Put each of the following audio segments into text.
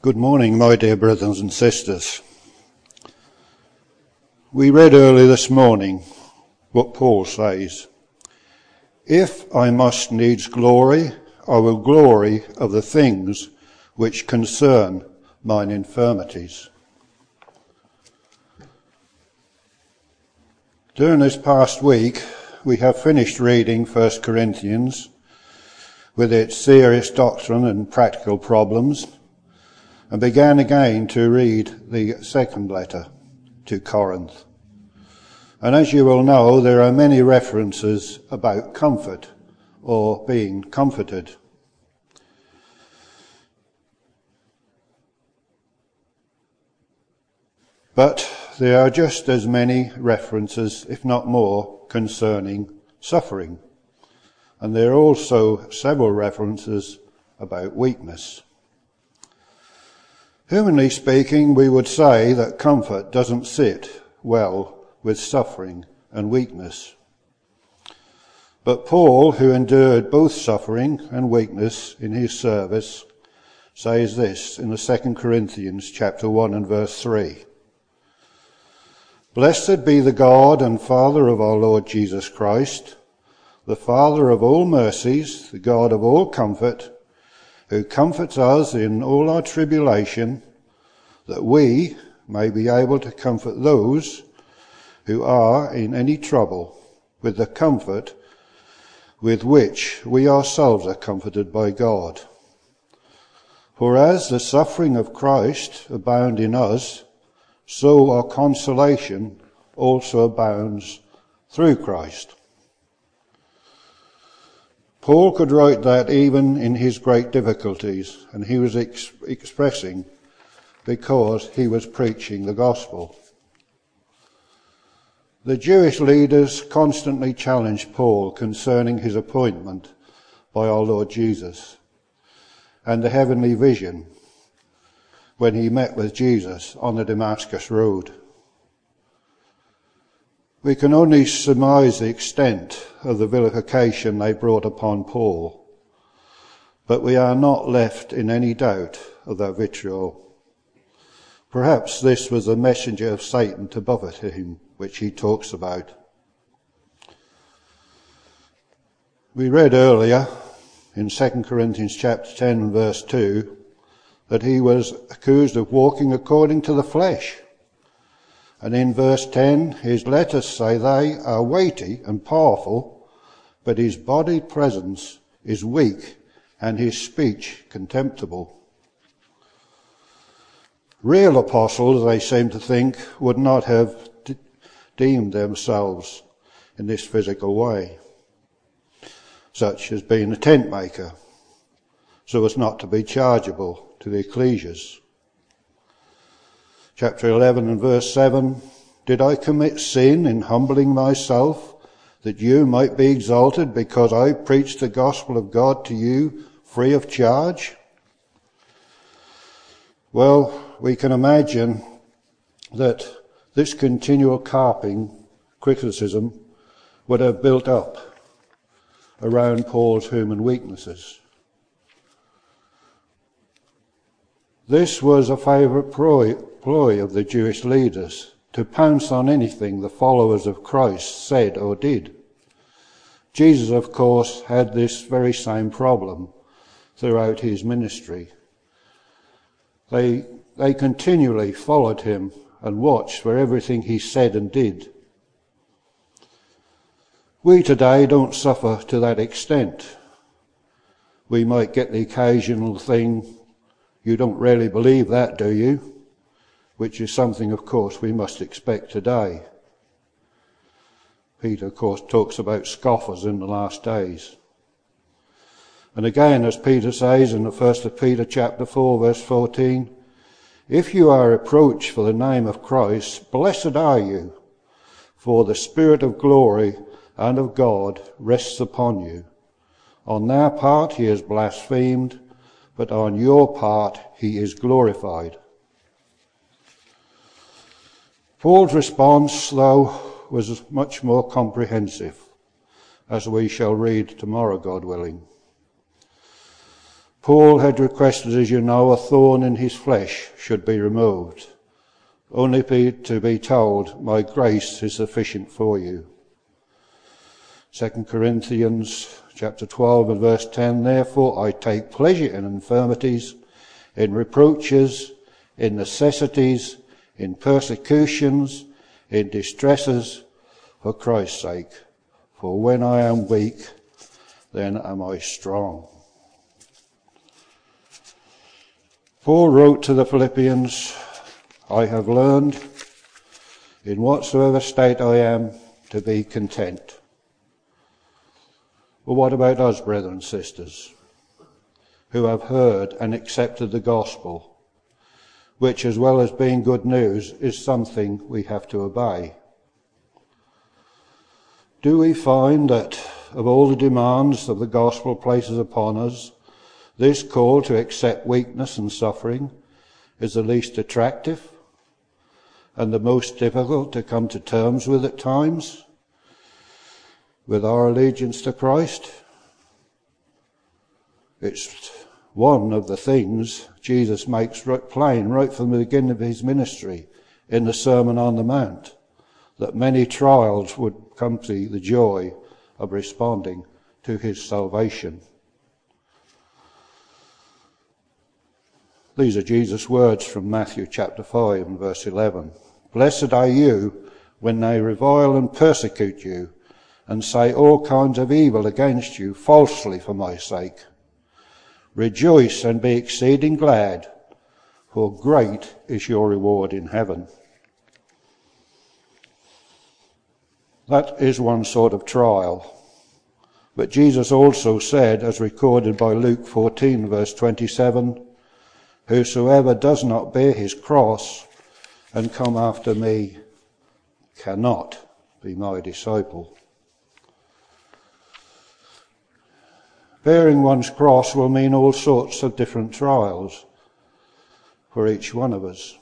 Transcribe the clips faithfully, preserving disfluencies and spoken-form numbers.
Good morning, my dear brothers and sisters. We read early this morning what Paul says. If I must needs glory, I will glory of the things which concern mine infirmities. During this past week, we have finished reading First Corinthians with its serious doctrine and practical problems, and began again to read the second letter to Corinth. And as you will know, there are many references about comfort or being comforted. But there are just as many references, if not more, concerning suffering. And there are also several references about weakness. Humanly speaking, we would say that comfort doesn't sit well with suffering and weakness. But Paul, who endured both suffering and weakness in his service, says this in the Second Corinthians chapter one and verse three. Blessed be the God and Father of our Lord Jesus Christ, the Father of all mercies, the God of all comfort, who comforts us in all our tribulation, that we may be able to comfort those who are in any trouble with the comfort with which we ourselves are comforted by God. For as the suffering of Christ abound in us, so our consolation also abounds through Christ. Paul could write that even in his great difficulties, and he was ex- expressing because he was preaching the gospel. The Jewish leaders constantly challenged Paul concerning his appointment by our Lord Jesus and the heavenly vision when he met with Jesus on the Damascus road. We can only surmise the extent of the vilification they brought upon Paul, but we are not left in any doubt of their vitriol. Perhaps this was the messenger of Satan to buffet him, which he talks about. We read earlier in Second Corinthians chapter ten verse two that he was accused of walking according to the flesh. And in verse ten, his letters say they are weighty and powerful, but his body presence is weak and his speech contemptible. Real apostles, they seem to think, would not have de- deemed themselves in this physical way, such as being a tent maker, so as not to be chargeable to the ecclesias. Chapter eleven and verse seven, did I commit sin in humbling myself, that you might be exalted because I preached the gospel of God to you free of charge? Well, we can imagine that this continual carping, criticism, would have built up around Paul's human weaknesses. This was a favourite ploy of the Jewish leaders, to pounce on anything the followers of Christ said or did. Jesus, of course, had this very same problem throughout his ministry. They, they continually followed him and watched for everything he said and did. We today don't suffer to that extent. We might get the occasional thing, you don't really believe that, do you? Which is something, of course, we must expect today. Peter, of course, talks about scoffers in the last days. And again, as Peter says in the first of Peter chapter four, verse fourteen, if you are reproached for the name of Christ, blessed are you, for the Spirit of glory and of God rests upon you. On their part he is blasphemed, but on your part he is glorified. Paul's response, though, was much more comprehensive, as we shall read tomorrow, God willing. Paul had requested, as you know, a thorn in his flesh should be removed, only be, to be told, my grace is sufficient for you. Second Corinthians chapter twelve and verse ten, therefore I take pleasure in infirmities, in reproaches, in necessities, in persecutions, in distresses, for Christ's sake. For when I am weak, then am I strong. Paul wrote to the Philippians, I have learned, in whatsoever state I am, to be content. Well, what about us, brethren and sisters, who have heard and accepted the gospel, which, as well as being good news, is something we have to obey? Do we find that of all the demands of the gospel places upon us, this call to accept weakness and suffering is the least attractive and the most difficult to come to terms with at times, with our allegiance to Christ? It's one of the things Jesus makes right plain right from the beginning of his ministry in the Sermon on the Mount, that many trials would come to the joy of responding to his salvation. These are Jesus' words from Matthew chapter five and verse eleven. Blessed are you when they revile and persecute you, and say all kinds of evil against you falsely for my sake. Rejoice and be exceeding glad, for great is your reward in heaven. That is one sort of trial. But Jesus also said, as recorded by Luke fourteen verse twenty-seven, whosoever does not bear his cross and come after me cannot be my disciple. Bearing one's cross will mean all sorts of different trials for each one of us.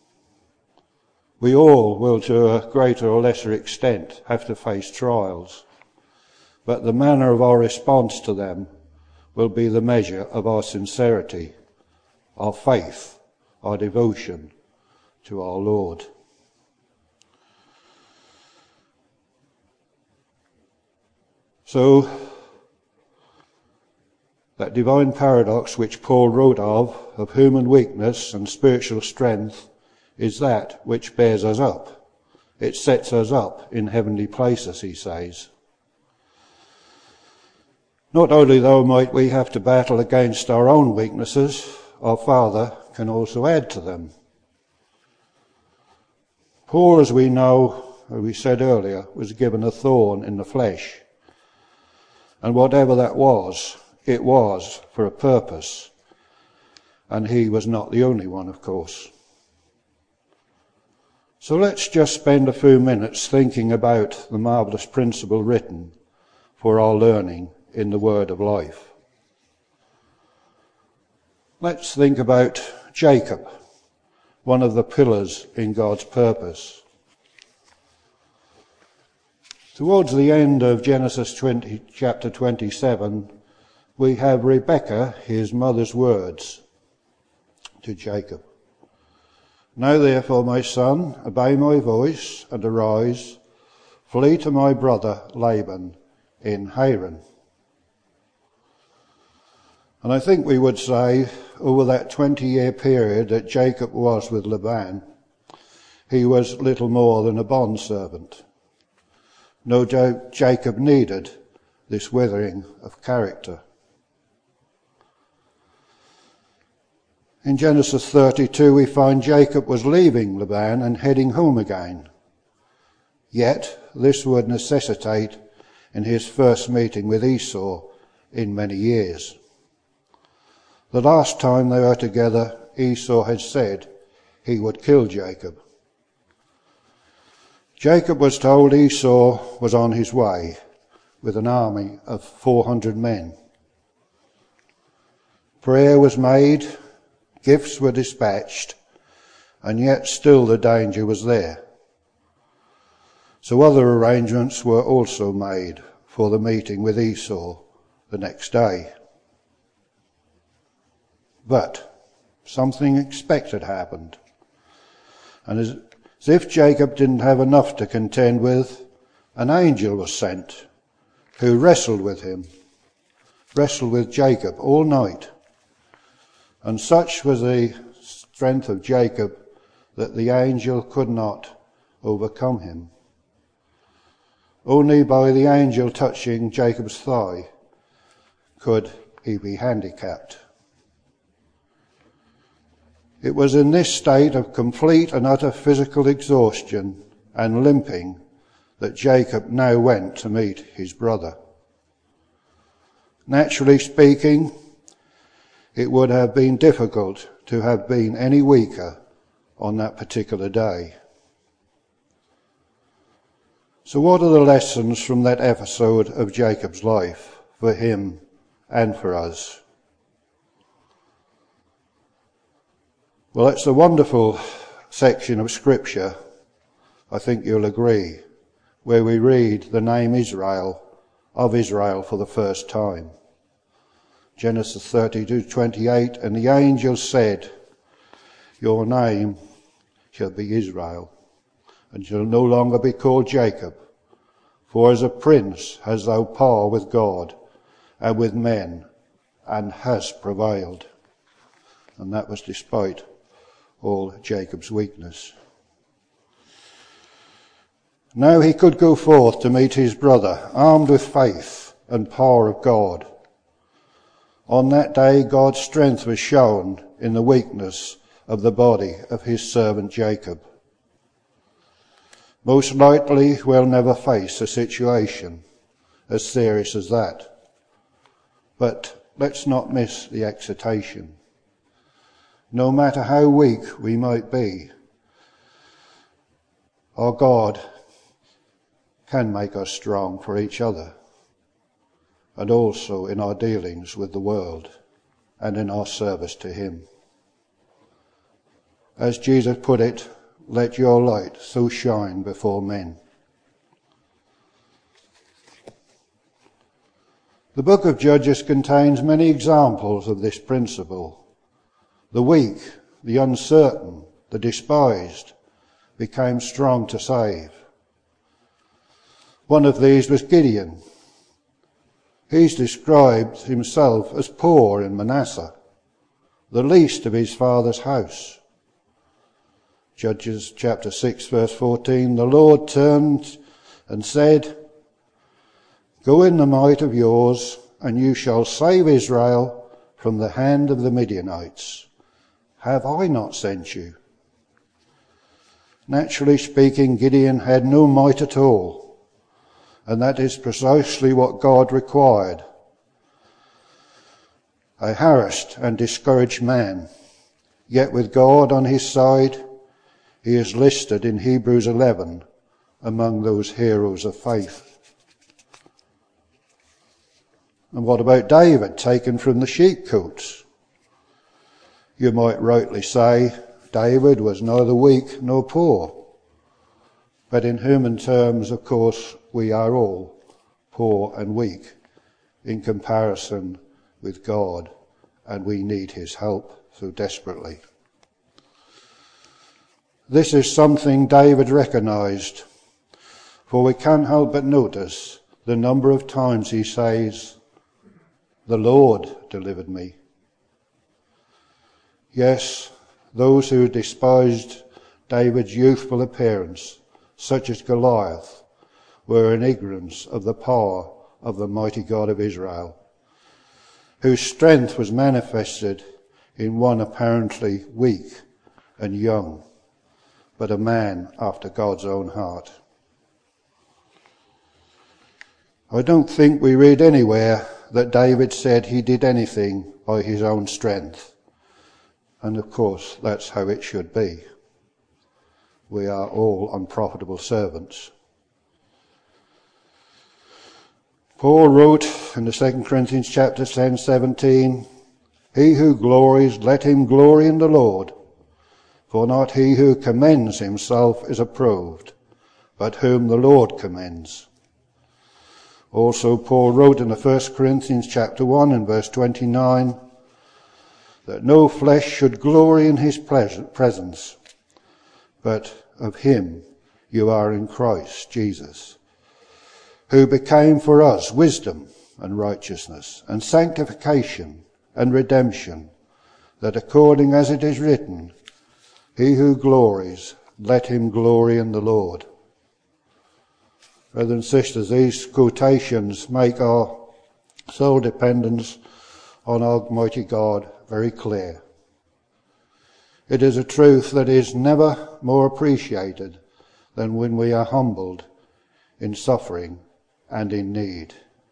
We all will, to a greater or lesser extent, have to face trials, but the manner of our response to them will be the measure of our sincerity, our faith, our devotion to our Lord. So, that divine paradox which Paul wrote of, of human weakness and spiritual strength, is that which bears us up. It sets us up in heavenly places, he says. Not only, though, might we have to battle against our own weaknesses, our Father can also add to them. Paul, as we know, as we said earlier, was given a thorn in the flesh. And whatever that was, it was for a purpose. And he was not the only one, of course. So let's just spend a few minutes thinking about the marvellous principle written for our learning in the Word of Life. Let's think about Jacob, one of the pillars in God's purpose. Towards the end of Genesis twenty, chapter twenty-seven, we have Rebekah, his mother's words to Jacob. Now therefore, my son, obey my voice and arise, flee to my brother Laban in Haran. And I think we would say, over that twenty-year period that Jacob was with Laban, he was little more than a bondservant. No doubt Jacob needed this withering of character. In Genesis thirty-two, we find Jacob was leaving Laban and heading home again. Yet, this would necessitate in his first meeting with Esau in many years. The last time they were together, Esau had said he would kill Jacob. Jacob was told Esau was on his way with an army of four hundred men. Prayer was made, gifts were dispatched, and yet still the danger was there. So other arrangements were also made for the meeting with Esau the next day. But something unexpected happened. And as, as if Jacob didn't have enough to contend with, an angel was sent who wrestled with him, wrestled with Jacob all night. And such was the strength of Jacob that the angel could not overcome him. Only by the angel touching Jacob's thigh could he be handicapped. It was in this state of complete and utter physical exhaustion and limping that Jacob now went to meet his brother. Naturally speaking, it would have been difficult to have been any weaker on that particular day. So what are the lessons from that episode of Jacob's life for him and for us? Well, it's a wonderful section of Scripture, I think you'll agree, where we read the name Israel, of Israel for the first time. Genesis thirty-two twenty-eight, and the angel said, "Your name shall be Israel, and shall no longer be called Jacob, for as a prince hast thou power with God and with men, and hast prevailed." And that was despite all Jacob's weakness. Now he could go forth to meet his brother, armed with faith and power of God. On that day God's strength was shown in the weakness of the body of his servant Jacob. Most likely we'll never face a situation as serious as that. But let's not miss the excitation. No matter how weak we might be, our God can make us strong for each other, and also in our dealings with the world and in our service to him. As Jesus put it, let your light so shine before men. The book of Judges contains many examples of this principle. The weak, the uncertain, the despised became strong to save. One of these was Gideon. He's described himself as poor in Manasseh, the least of his father's house. Judges chapter six verse fourteen, the Lord turned and said, "Go in the might of yours, and you shall save Israel from the hand of the Midianites. Have I not sent you?" Naturally speaking, Gideon had no might at all, and that is precisely what God required. A harassed and discouraged man, yet with God on his side, he is listed in Hebrews eleven among those heroes of faith. And what about David, taken from the sheepcotes? You might rightly say David was neither weak nor poor. But in human terms, of course, we are all poor and weak in comparison with God, and we need his help so desperately. This is something David recognized, for we can't help but notice the number of times he says, "The Lord delivered me." Yes, those who despised David's youthful appearance, such as Goliath, were in ignorance of the power of the mighty God of Israel, whose strength was manifested in one apparently weak and young, but a man after God's own heart. I don't think we read anywhere that David said he did anything by his own strength. And of course, that's how it should be. We are all unprofitable servants. Paul wrote in the Second Corinthians chapter ten, seventeen, "He who glories, let him glory in the Lord. For not he who commends himself is approved, but whom the Lord commends." Also Paul wrote in the First Corinthians chapter one and verse twenty-nine, that no flesh should glory in his presence, but of him you are in Christ Jesus, who became for us wisdom and righteousness and sanctification and redemption, that according as it is written, he who glories, let him glory in the Lord. Brothers and sisters, these quotations make our sole dependence on Almighty God very clear. It is a truth that is never more appreciated than when we are humbled in suffering and in need.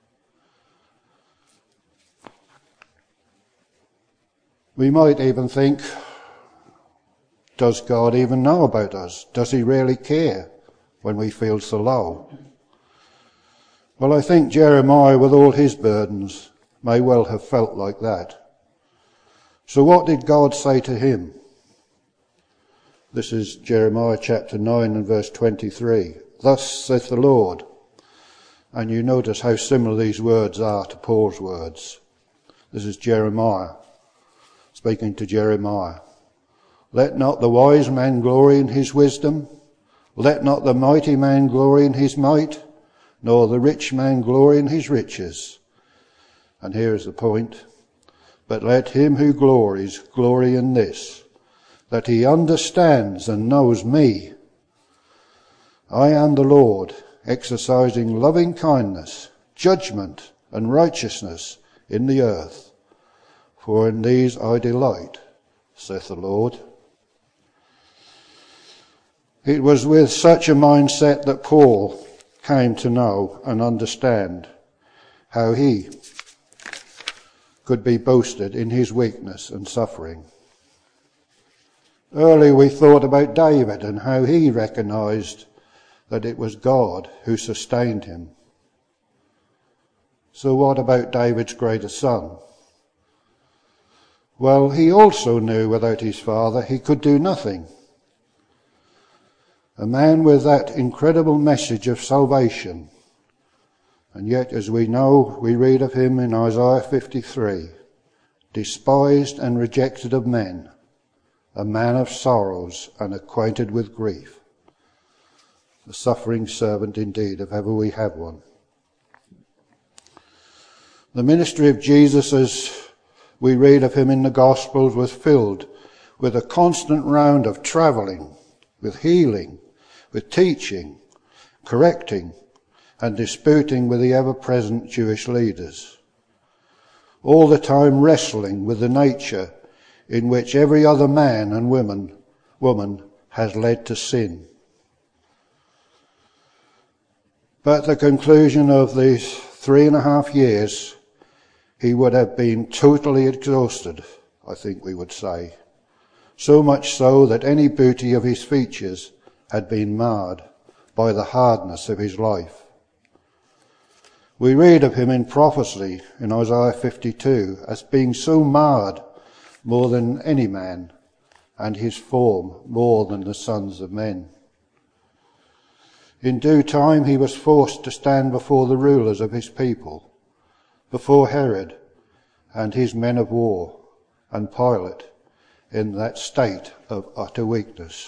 We might even think, does God even know about us? Does he really care when we feel so low? Well, I think Jeremiah, with all his burdens, may well have felt like that. So what did God say to him? This is Jeremiah chapter nine and verse twenty-three. Thus saith the Lord. And you notice how similar these words are to Paul's words. This is Jeremiah, speaking to Jeremiah. Let not the wise man glory in his wisdom, let not the mighty man glory in his might, nor the rich man glory in his riches. And here is the point. But let him who glories glory in this, that he understands and knows me. I am the Lord, exercising loving kindness, judgment, and righteousness in the earth. For in these I delight, saith the Lord. It was with such a mindset that Paul came to know and understand how he could be boasted in his weakness and suffering. Earlier we thought about David and how he recognized that it was God who sustained him. So what about David's greatest son? Well, he also knew without his father he could do nothing. A man with that incredible message of salvation. And yet, as we know, we read of him in Isaiah fifty-three, despised and rejected of men, a man of sorrows and acquainted with grief. A suffering servant indeed, if ever we have one. The ministry of Jesus, as we read of him in the Gospels, was filled with a constant round of travelling, with healing, with teaching, correcting, and disputing with the ever-present Jewish leaders, all the time wrestling with the nature in which every other man and woman, woman has led to sin. But at the conclusion of these three and a half years, he would have been totally exhausted, I think we would say, so much so that any beauty of his features had been marred by the hardness of his life. We read of him in prophecy in Isaiah fifty-two as being so marred more than any man, and his form more than the sons of men. In due time he was forced to stand before the rulers of his people, before Herod and his men of war, and Pilate, in that state of utter weakness.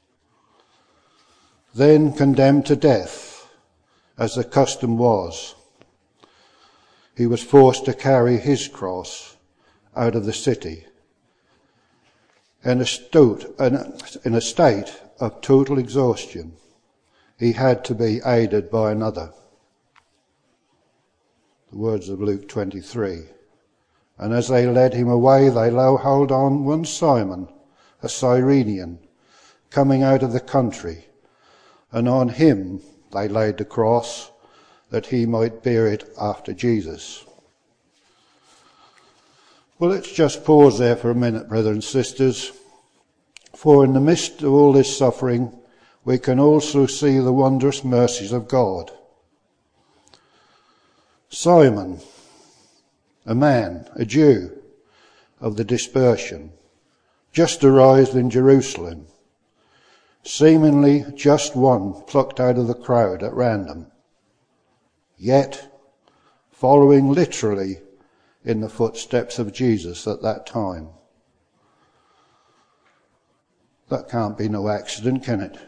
Then condemned to death, as the custom was, he was forced to carry his cross out of the city in a, state, in a state of total exhaustion. He had to be aided by another. The words of Luke twenty-three. And as they led him away, they laid hold on one Simon, a Cyrenian, coming out of the country, and on him they laid the cross, that he might bear it after Jesus. Well, let's just pause there for a minute, brothers and sisters, for in the midst of all this suffering, we can also see the wondrous mercies of God. Simon, a man, a Jew of the dispersion, just arrived in Jerusalem, seemingly just one plucked out of the crowd at random, yet following literally in the footsteps of Jesus at that time, That can't be no accident, can it?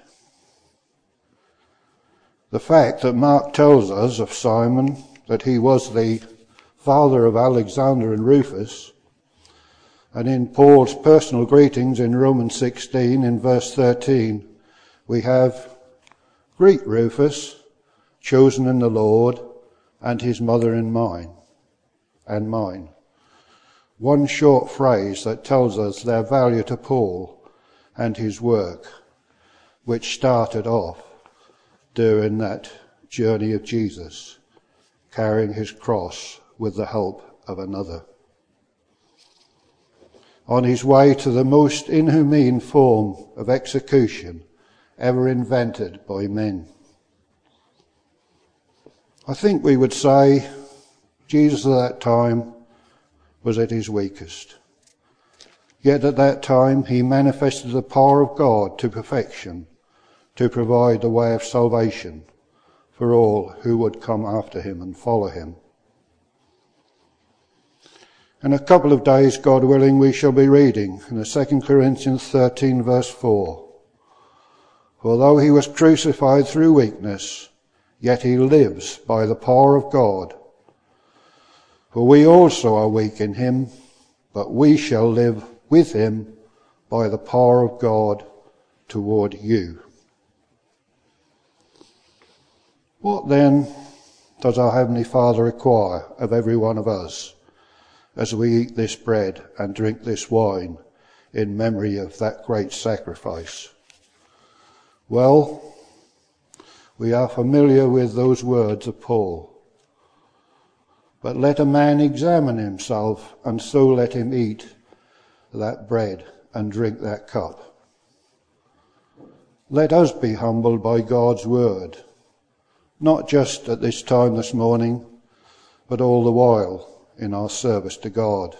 The fact that Mark tells us of Simon that he was the father of Alexander and Rufus, and in Paul's personal greetings in Romans sixteen in verse thirteen, we have, "Greet Rufus, chosen in the Lord, and his mother in mine, and mine." One short phrase that tells us their value to Paul and his work, which started off during that journey of Jesus, carrying his cross with the help of another. On his way to the most inhumane form of execution ever invented by men. I think we would say Jesus at that time was at his weakest. Yet at that time he manifested the power of God to perfection, to provide the way of salvation for all who would come after him and follow him. In a couple of days, God willing, we shall be reading in the Second Corinthians thirteen verse four. "For though he was crucified through weakness, yet he lives by the power of God. For we also are weak in him, but we shall live with him by the power of God toward you." What then does our Heavenly Father require of every one of us as we eat this bread and drink this wine in memory of that great sacrifice? Well, we are familiar with those words of Paul. "But let a man examine himself, and so let him eat that bread and drink that cup." Let us be humbled by God's word, not just at this time this morning, but all the while in our service to God.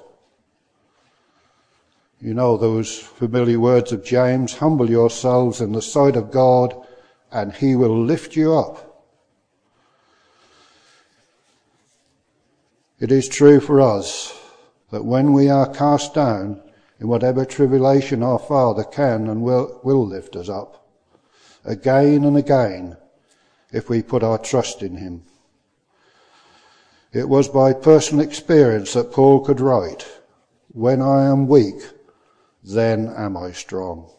You know those familiar words of James, "Humble yourselves in the sight of God, and he will lift you up." It is true for us that when we are cast down in whatever tribulation, our Father can and will, will lift us up again and again if we put our trust in him. It was by personal experience that Paul could write, "When I am weak, then am I strong."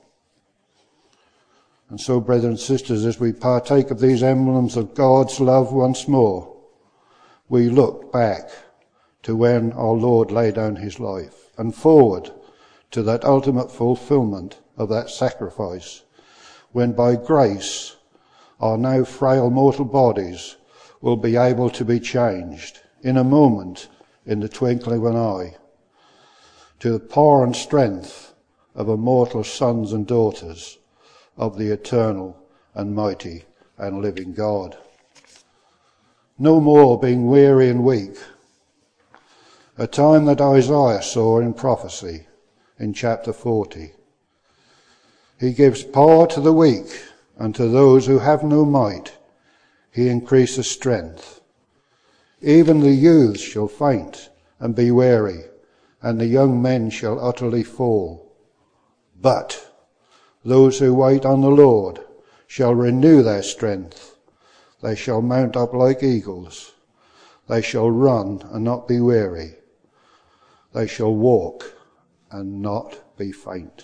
And so, brothers and sisters, as we partake of these emblems of God's love once more, we look back to when our Lord laid down his life, and forward to that ultimate fulfillment of that sacrifice, when by grace our now frail mortal bodies will be able to be changed in a moment, in the twinkling of an eye, to the power and strength of immortal sons and daughters of the eternal and mighty and living God. No more being weary and weak, a time that Isaiah saw in prophecy in chapter forty. He gives power to the weak, and to those who have no might he increases strength. Even the youths shall faint and be weary, and the young men shall utterly fall. But those who wait on the Lord shall renew their strength. They shall mount up like eagles. They shall run and not be weary. They shall walk and not be faint.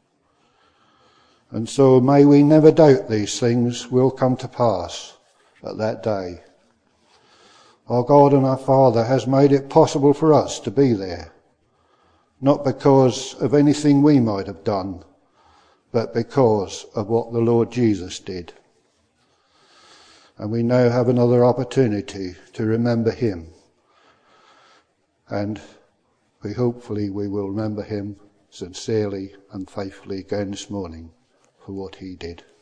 And so may we never doubt these things will come to pass at that day. Our God and our Father has made it possible for us to be there, not because of anything we might have done, but because of what the Lord Jesus did. And we now have another opportunity to remember him. And we hopefully we will remember him sincerely and faithfully again this morning for what he did.